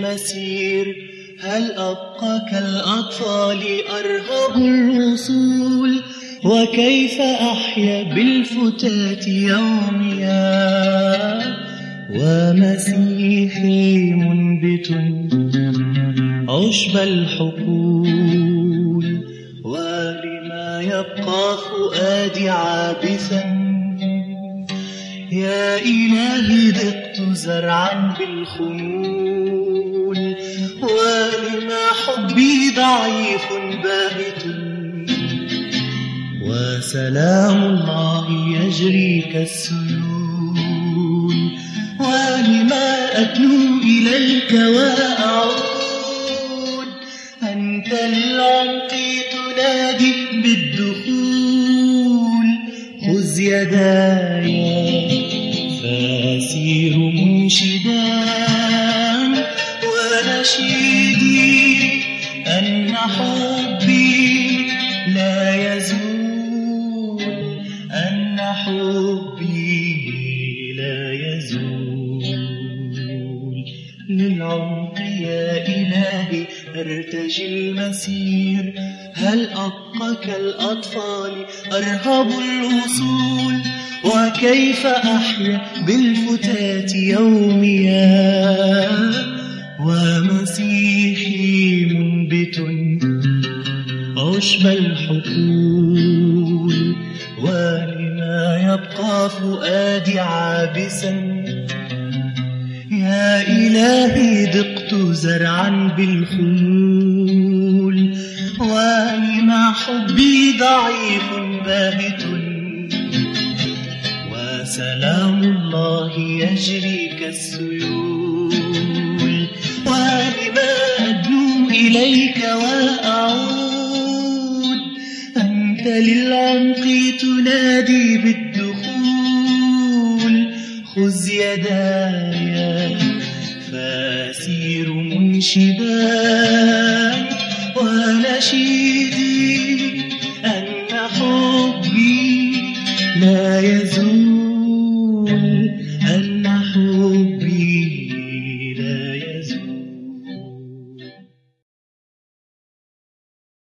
المسير. هل أبقى كالأطفال أرهب الوصول؟ وكيف أحيا بالفتات يوميا؟ ومسيحي منبت عشب الحقول. ولما يبقى فؤادي عابثا؟ يا إلهي ذقت زرعا بالخمول. ولما حبي ضعيف باهت؟ وسلام الله يجري كالسيول. ولما أتلو إليك وأعود؟ أنت للعمق تنادي بالدخول. خذ يداي فأسير منشدا ونشيدي أن حبي لا يزول. أن حبي لا يزول. للعمق يا إلهي أرتجي المسير. هل أبقى كالأطفال أرهب الوصول؟ وكيف أحيا بالفتات يوميا؟ ومسيحي منبت عشب الحقول. ولما يبقى فؤادي عابسا؟ يا إلهي ذقت زرعا بالخمول. ولما حبي ضعيف باهت؟ وسلام الله يجري كالسيول. ولما أدنو إليك وأعود؟ أنت للعمق تنادي بالدخول. خذ يداي فأسير منشدا ونشيدي أن حبي لا يزول.